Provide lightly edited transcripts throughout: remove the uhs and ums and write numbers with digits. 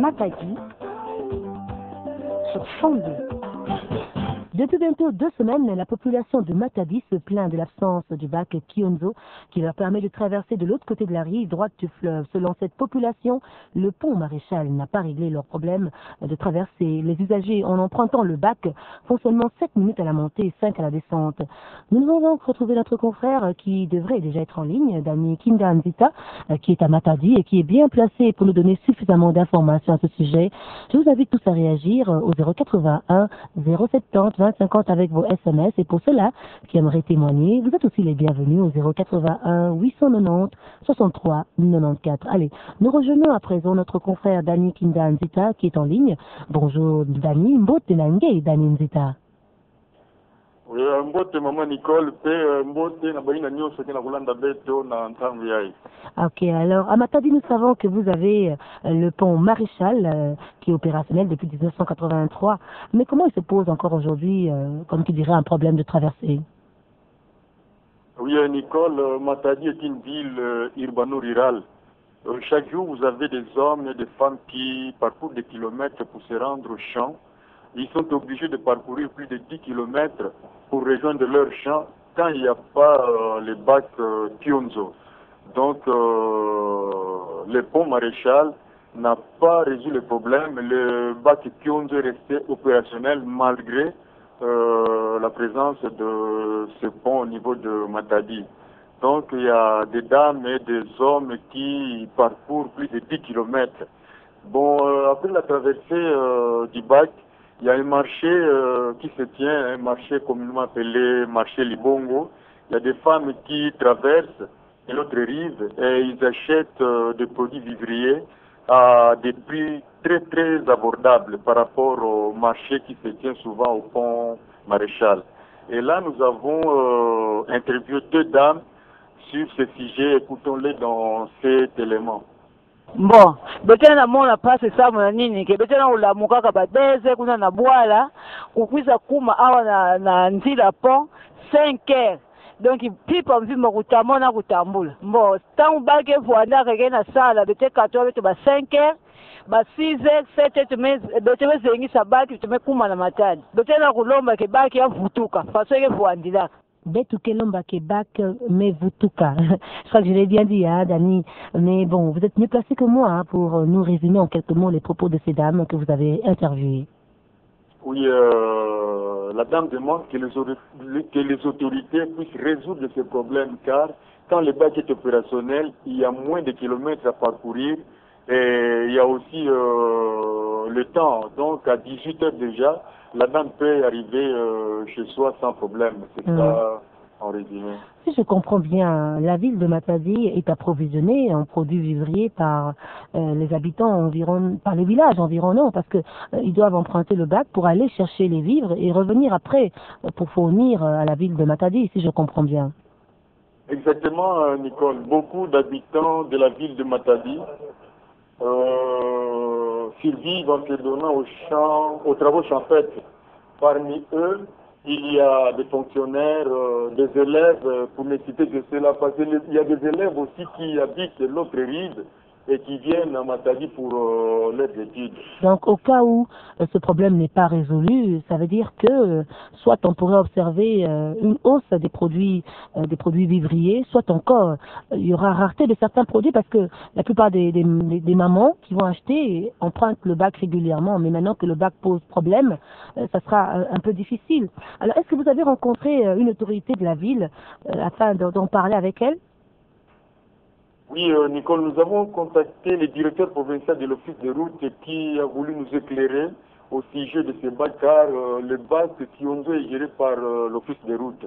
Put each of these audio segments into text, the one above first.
Matadi sur Chambé. Depuis bientôt 2 semaines, la population de Matadi se plaint de l'absence du bac Kionzo qui leur permet de traverser de l'autre côté de la rive droite du fleuve. Selon cette population, le pont Maréchal n'a pas réglé leur problème de traverser. Les usagers, en empruntant le bac, font seulement 7 minutes à la montée et 5 à la descente. Nous allons donc retrouver notre confrère qui devrait déjà être en ligne, Dani Kindanzita, qui est à Matadi et qui est bien placé pour nous donner suffisamment d'informations à ce sujet. Je vous invite tous à réagir au 081 070 2050 avec vos SMS et pour ceux-là qui aimeraient témoigner, vous êtes aussi les bienvenus au 081 890 63 94. Allez, nous rejoignons à présent notre confrère Dani Kindanzita qui est en ligne. Bonjour Dani, mbote nange Dani Nzita. Oui, mbote maman Nicole, mbote na baina nyoso kena kulanda beto na ntambi yai. Ok, alors à Matadi, nous savons que vous avez le pont Maréchal qui est opérationnel depuis 1983. Mais comment il se pose encore aujourd'hui, comme tu dirais, un problème de traversée? Oui, Nicole, Matadi est une ville urbano-rurale. Chaque jour, vous avez des hommes et des femmes qui parcourent des kilomètres pour se rendre au champ. Ils sont obligés de parcourir plus de 10 kilomètres pour rejoindre leur champ quand il n'y a pas les bacs Kionzo. Donc, le pont Maréchal n'a pas résolu le problème. Le bac Kionzo est resté opérationnel malgré la présence de ce pont au niveau de Matadi. Donc, il y a des dames et des hommes qui parcourent plus de 10 kilomètres. Bon, après la traversée du bac, il y a un marché qui se tient, un marché communément appelé marché Libongo. Il y a des femmes qui traversent de l'autre rive et ils achètent des produits vivriers à des prix très très abordables par rapport au marché qui se tient souvent au pont Maréchal. Et là, nous avons interviewé 2 dames sur ce sujet. Écoutons-les dans cet élément. Bon, betena mona pasi samu na nini ke betena ulamuka kabadeze kuna na bwala kukwisa kuma awa na nzila pont 5 heures. Donc pipa mvima kutamona kutambula. Bon, tangu bage voanda kege na sala bete 14 bete ba 5 heures. Ba 6 heures 7 heures bete bezengisa baki tume kuma na Matadi. Betena kulomba ke baki ya vutuka faso ke voandila. Betoukelomba Québec, mais Vutuka. Je crois que je l'ai bien dit, hein, Dani. Mais bon, vous êtes mieux placé que moi hein, pour nous résumer en quelques mots les propos de ces dames que vous avez interviewées. Oui, la dame demande que les autorités puissent résoudre ce problème car quand le bac est opérationnel, il y a moins de kilomètres à parcourir et il y a aussi le temps. Donc à 18 heures déjà, la dame peut arriver chez soi sans problème. C'est ça en résumé. Si je comprends bien, la ville de Matadi est approvisionnée en produits vivriers par les habitants par les villages environnants, parce que ils doivent emprunter le bac pour aller chercher les vivres et revenir après pour fournir à la ville de Matadi, si je comprends bien. Exactement, Nicole. Beaucoup d'habitants de la ville de Matadi survivent en se donnant aux travaux champêtres. Parmi eux, il y a des fonctionnaires, des élèves, pour ne citer que cela, parce qu'il y a des élèves aussi qui habitent l'autre rive et qui viennent à Matadi pour leurs études. Donc au cas où ce problème n'est pas résolu, ça veut dire que soit on pourrait observer une hausse des produits vivriers, soit encore il y aura rareté de certains produits parce que la plupart des mamans qui vont acheter empruntent le bac régulièrement, mais maintenant que le bac pose problème, ça sera un peu difficile. Alors est-ce que vous avez rencontré une autorité de la ville afin d'en parler avec elle? Oui, Nicole, nous avons contacté le directeur provincial de l'Office de route qui a voulu nous éclairer au sujet de ce bac, car le bac Kionzo est géré par l'Office de route.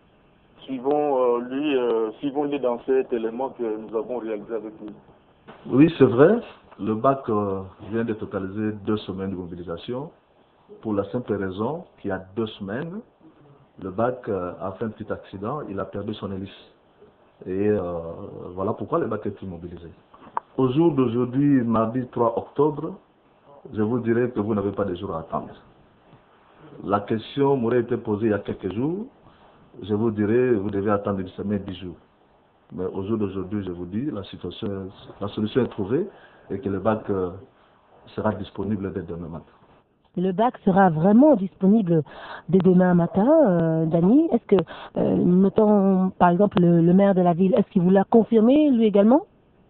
Suivons-les dans cet élément que nous avons réalisé avec lui. Oui, c'est vrai. Le bac vient de totaliser 2 semaines de mobilisation pour la simple raison qu'il y a 2 semaines, le bac a fait un petit accident, il a perdu son hélice. Et voilà pourquoi le bac est immobilisé. Au jour d'aujourd'hui, mardi 3 octobre, je vous dirais que vous n'avez pas de jour à attendre. La question m'aurait été posée il y a quelques jours. Je vous dirais, vous devez attendre une semaine, 10 jours. Mais au jour d'aujourd'hui, je vous dis, la solution est trouvée et que le bac sera disponible dès demain matin. Le bac sera vraiment disponible dès demain matin, Dany. Est-ce que, notons par exemple le maire de la ville, est-ce qu'il vous l'a confirmé lui également?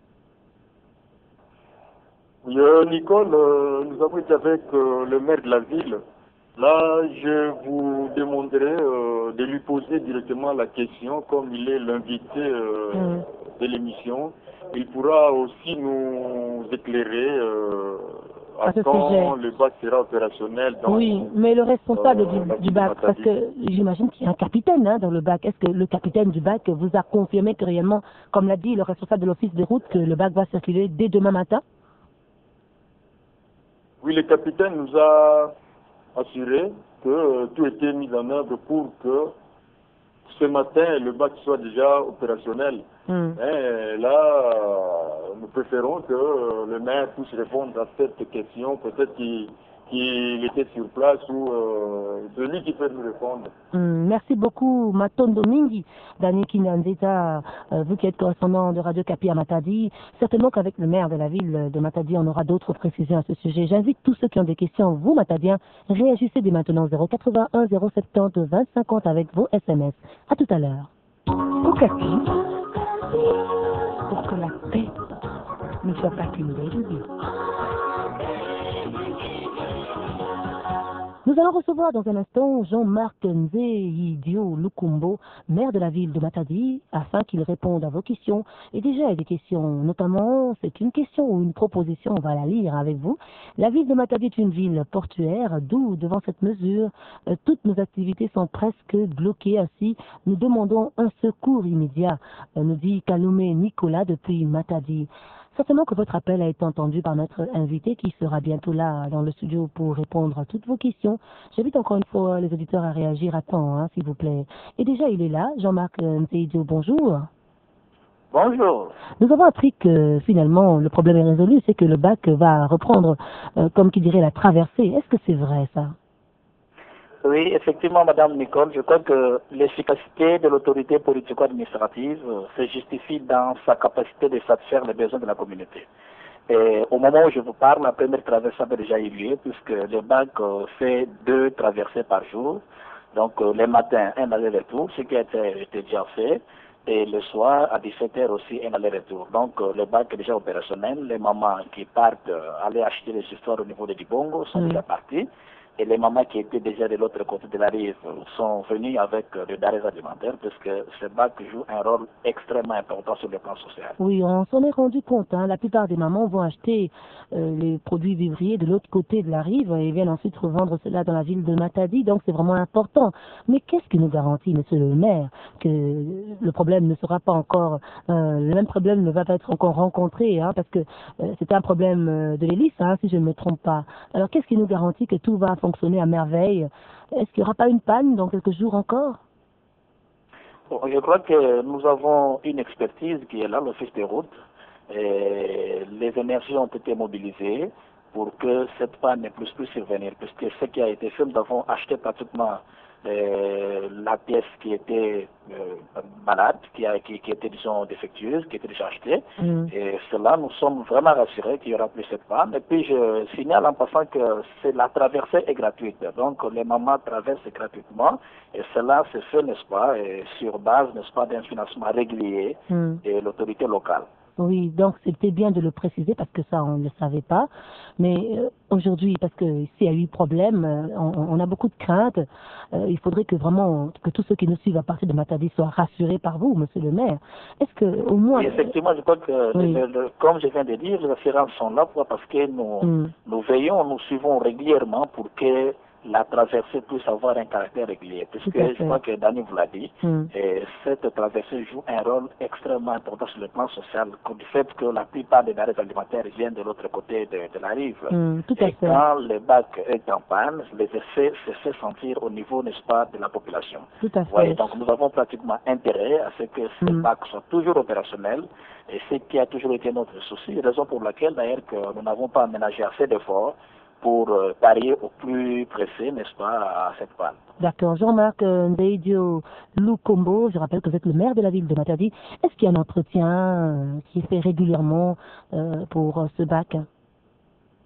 Oui, Nicole, nous avons été avec le maire de la ville. Là, je vous demanderai de lui poser directement la question, comme il est l'invité de l'émission. Il pourra aussi nous éclairer à quand le bac sera opérationnel. Oui, mais le responsable du bac, parce que j'imagine qu'il y a un capitaine dans le bac. Est-ce que le capitaine du bac vous a confirmé que réellement, comme l'a dit le responsable de l'office de route, que le bac va circuler dès demain matin? Oui, le capitaine nous a assuré que tout était mis en œuvre pour que ce matin le bac soit déjà opérationnel. Mais là, nous préférons que le maire puisse répondre à cette question. Peut-être qu'il était sur place ou celui qui peut nous répondre. Merci beaucoup, Matondo Mingi, Dany Kinanzeta, vous qui êtes correspondant de Radio Kapi à Matadi. Certainement qu'avec le maire de la ville de Matadi, on aura d'autres précisions à ce sujet. J'invite tous ceux qui ont des questions, vous Matadiens, réagissez dès maintenant 081 070 20 50 avec vos SMS. À tout à l'heure. Au Kapi, pour que la paix ne soit pas qu'une règle. Nous allons recevoir dans un instant Jean-Marc Nzeidio Lukumbo, maire de la ville de Matadi, afin qu'il réponde à vos questions. Et déjà, il y a des questions, notamment, c'est une question ou une proposition, on va la lire avec vous. La ville de Matadi est une ville portuaire, d'où, devant cette mesure, toutes nos activités sont presque bloquées. Ainsi, nous demandons un secours immédiat, nous dit Kaloumé Nicolas depuis Matadi. Certainement que votre appel a été entendu par notre invité qui sera bientôt là dans le studio pour répondre à toutes vos questions. J'invite encore une fois les auditeurs à réagir à temps, s'il vous plaît. Et déjà, il est là, Jean-Marc Nzeidio, bonjour. Bonjour. Nous avons appris que finalement le problème est résolu, c'est que le bac va reprendre, comme qui dirait, la traversée. Est-ce que c'est vrai ça? Oui, effectivement, Madame Nicole, je crois que l'efficacité de l'autorité politico-administrative se justifie dans sa capacité de satisfaire les besoins de la communauté. Et au moment où je vous parle, la première traversée avait déjà eu lieu, puisque le bac fait 2 traversées par jour. Donc, le matin, un aller-retour, ce qui a été déjà fait. Et le soir, à 17h aussi, un aller-retour. Donc, le bac est déjà opérationnel. Les mamans qui partent aller acheter les histoires au niveau de Dibongo sont déjà parties. Et les mamans qui étaient déjà de l'autre côté de la rive sont venues avec le denrées alimentaires parce que ce bac joue un rôle extrêmement important sur le plan social. Oui, on s'en est rendu compte. La plupart des mamans vont acheter les produits vivriers de l'autre côté de la rive et viennent ensuite revendre cela dans la ville de Matadi. Donc c'est vraiment important. Mais qu'est-ce qui nous garantit, monsieur le maire, que le problème ne sera pas encore, le même problème ne va pas être encore rencontré, parce que c'est un problème de l'hélice, si je ne me trompe pas. Alors qu'est-ce qui nous garantit que tout va fonctionner à merveille? Est-ce qu'il n'y aura pas une panne dans quelques jours encore? Je crois que nous avons une expertise qui est là, l'office des routes. Et les énergies ont été mobilisées pour que cette panne ne puisse plus survenir. Puisque ce qui a été fait, nous avons acheté pratiquement la pièce qui était malade, qui était, disons, défectueuse, qui était déjà achetée. Et cela, nous sommes vraiment rassurés qu'il n'y aura plus cette panne. Et puis, je signale en passant que la traversée est gratuite. Donc, les mamans traversent gratuitement. Et cela se fait, n'est-ce pas, sur base, n'est-ce pas, d'un financement régulier de l'autorité locale. Oui, donc c'était bien de le préciser parce que ça, on ne le savait pas. Mais aujourd'hui, parce que s'il y a eu problème, on a beaucoup de craintes. Il faudrait que vraiment, que tous ceux qui nous suivent à partir de Matadi soient rassurés par vous, monsieur le maire. Est-ce que, au moins... Oui, effectivement, je crois que, comme je viens de dire, les assurances sont là parce que nous veillons, nous suivons régulièrement pour que la traversée puisse avoir un caractère régulier. Puisque je crois que Dany vous l'a dit, et cette traversée joue un rôle extrêmement important sur le plan social, du fait que la plupart des denrées alimentaires viennent de l'autre côté de la rive. Et quand le bac est en panne, les effets se fait sentir au niveau, n'est-ce pas, de la population. Tout à fait. Ouais, donc nous avons pratiquement intérêt à ce que ce bac soit toujours opérationnel, et ce qui a toujours été notre souci, raison pour laquelle d'ailleurs que nous n'avons pas aménagé assez d'efforts pour parier au plus pressé, n'est-ce pas, à cette panne. D'accord. Jean-Marc Nzeidio Lukumbo, je rappelle que vous êtes le maire de la ville de Matadi. Est-ce qu'il y a un entretien qui est fait régulièrement pour ce bac?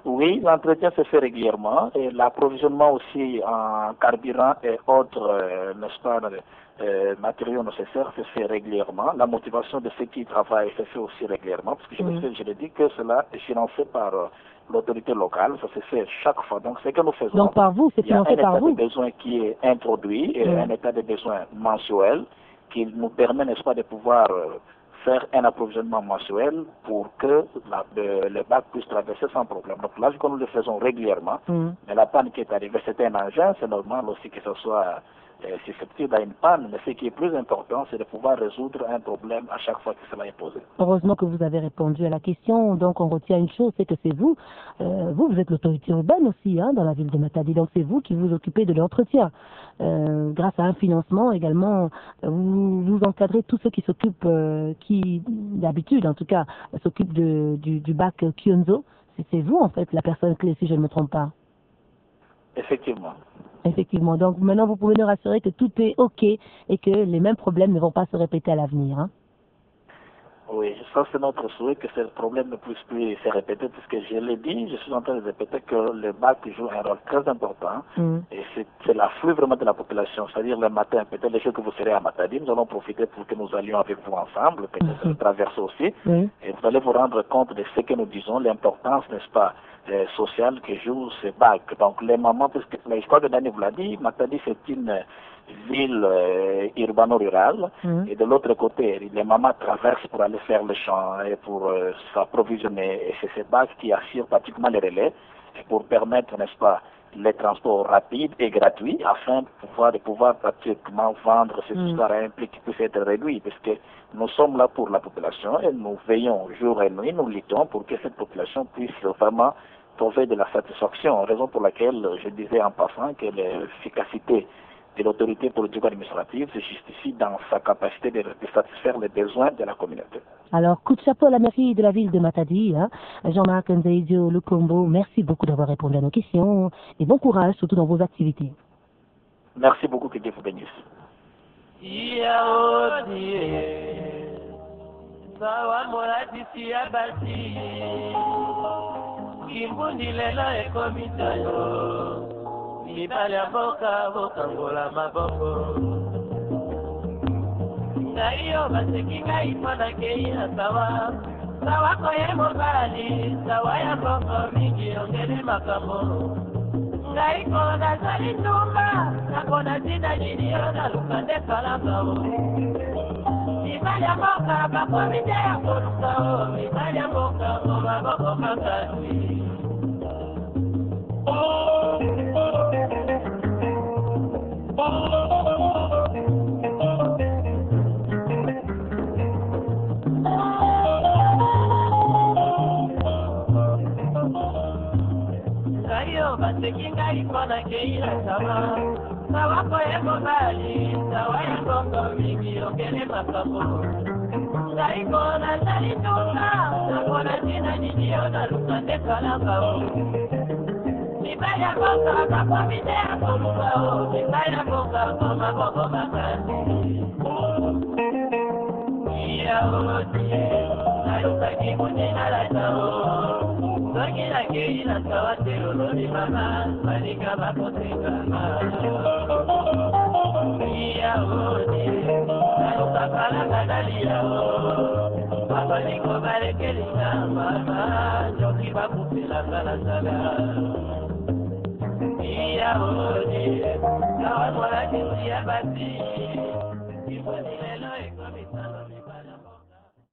Oui, l'entretien se fait régulièrement et l'approvisionnement aussi en carburant et autres, n'est-ce pas, matériaux nécessaires se fait régulièrement. La motivation de ceux qui travaillent se fait aussi régulièrement, parce que je l'ai dit que cela est financé par l'autorité locale, ça se fait chaque fois. Donc, c'est que nous faisons. Donc, par vous, c'est financé par vous. Il y a un état de besoin qui est introduit, et un état de besoin mensuel qui nous permet, n'est-ce pas, de pouvoir faire un approvisionnement mensuel pour que le bac puisse traverser sans problème. Donc là, nous le faisons régulièrement, mais la panne qui est arrivée, c'était un engin, c'est normal aussi que ce soit susceptible à une panne, mais ce qui est plus important, c'est de pouvoir résoudre un problème à chaque fois que cela est posé. Heureusement que vous avez répondu à la question, donc on retient une chose, c'est que c'est vous, vous êtes l'autorité urbaine aussi hein, dans la ville de Matadi, donc c'est vous qui vous occupez de l'entretien. Grâce à un financement également, vous encadrez tous ceux qui s'occupent, qui d'habitude en tout cas, s'occupent du bac Kyonzo. C'est vous en fait la personne clé si je ne me trompe pas. Effectivement. Effectivement. Donc maintenant, vous pouvez nous rassurer que tout est OK et que les mêmes problèmes ne vont pas se répéter à l'avenir. Hein? Oui, ça c'est notre souhait que ce problème ne puisse plus se répéter, puisque je l'ai dit, je suis en train de répéter que le bac joue un rôle très important et c'est l'afflux vraiment de la population, c'est-à-dire le matin, peut-être les jours que vous serez à Matadi, nous allons profiter pour que nous allions avec vous ensemble, peut-être traverser aussi, et vous allez vous rendre compte de ce que nous disons, l'importance, n'est-ce pas, sociale que joue ce bac. Donc les mamans, parce que je crois que Dani vous l'a dit, Matadi c'est une ville urbano-rurale et de l'autre côté, les mamans traversent pour aller faire le champ et pour s'approvisionner et c'est ce bac qui assure pratiquement les relais pour permettre, n'est-ce pas, les transports rapides et gratuits afin de pouvoir pratiquement vendre cette histoire à un prix qui puisse être réduit parce que nous sommes là pour la population et nous veillons jour et nuit, nous luttons pour que cette population puisse vraiment trouver de la satisfaction, raison pour laquelle je disais en passant que l'efficacité de l'autorité politique administrative se justifie dans sa capacité de satisfaire les besoins de la communauté. Alors, coup de chapeau à la mairie de la ville de Matadi, hein. Jean-Marc Nzeizio Lukombo, merci beaucoup d'avoir répondu à nos questions et bon courage surtout dans vos activités. Merci beaucoup, que Dieu vous bénisse. mibali ya mboka bokangola maboko ngai yo baseki ngai mpo nakei na sawa sawa koye mobali sawa ya mboko mingi ongeli makambo ngai ko nazali tumba nakona ntina nini yo naluka nde kalakao mibali ya mboka bakomi te ya kolukao mibali ya mboka ko maboko makasi baseki ngai mpo nakei na sawa sawa koye mobali sawa ya mbongo mingi okele makambo ngai ko nazali tumba nakona ntina nini yo naluka nde kalakao mibali ya mboka bakomi te ya kolukao mibali ya mboka ko maboko makasi iyaoti nalukaki mundina latao soki nakei na sawa te ololi mama balinga bakosekama iyaoti nalukakalanga naliyao babalingo balekelinga mama njoki bakupelanga na sala iyaoti sawa molakisi ya basi ibonilelo ekomisalo